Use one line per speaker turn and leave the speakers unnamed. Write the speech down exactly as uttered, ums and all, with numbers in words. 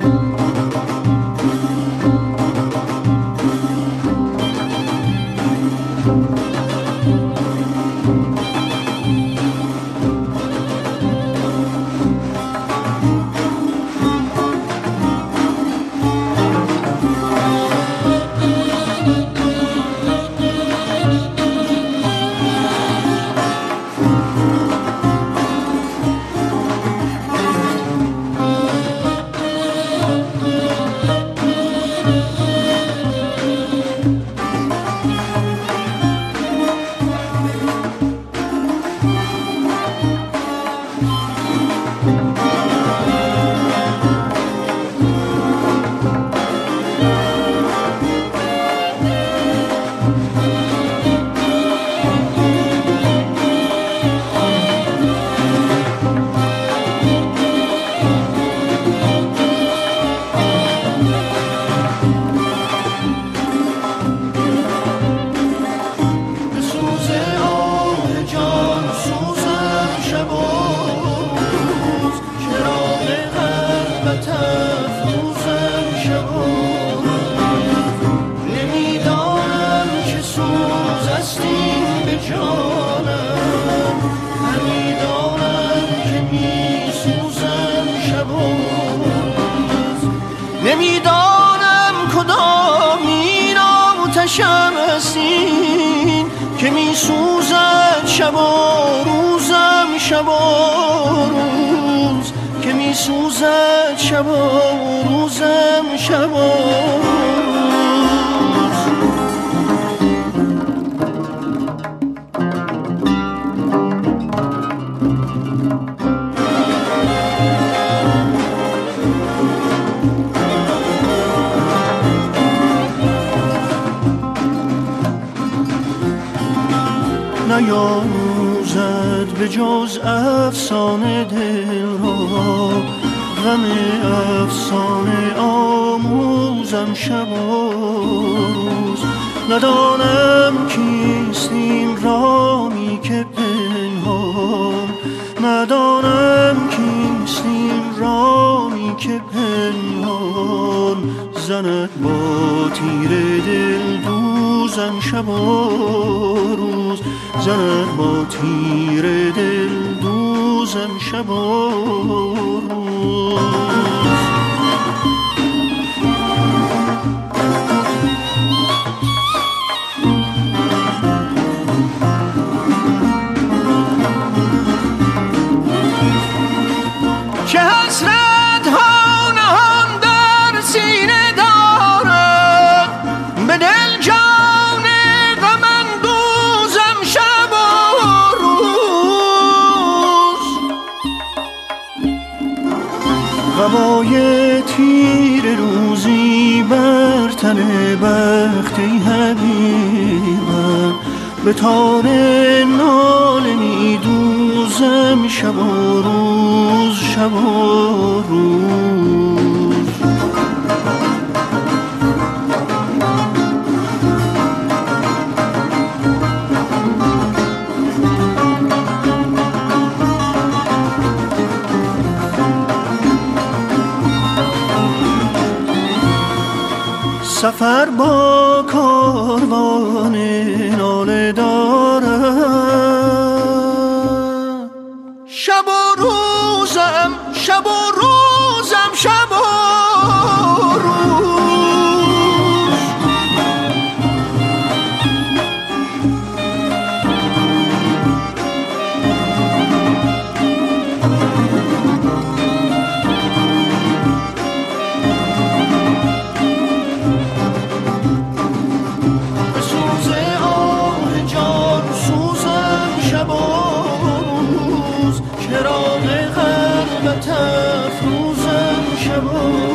نمیدانم کدام این آتشم هستین که می سوزد شب و روزم، شب و روز که می سوزد شب و روزم، شب و نیاموزد به جز افسانه دل را، غم افسانه آموزم شب و روز. ندانم کیست این رامی که پنهان، ندانم کیست این رامی که پنهان زند با تیر دل دوزم شب و روز، زند با تیر دل دوزم شب و روز. چه حسرت ها نهان در سینه دارد، به دل جان غم اندوزم شب و روز. هوای تیر روزی بر تن بخت ای حبیبم، به تار ناله می دوزم شب و روز، شب و روز. سفر با کاروان ناله دارم، شب و روزم، شب و روزم، شب و روز. به سوز آه جان سوزم شب و روز، چراغ قلبت افروزم شب و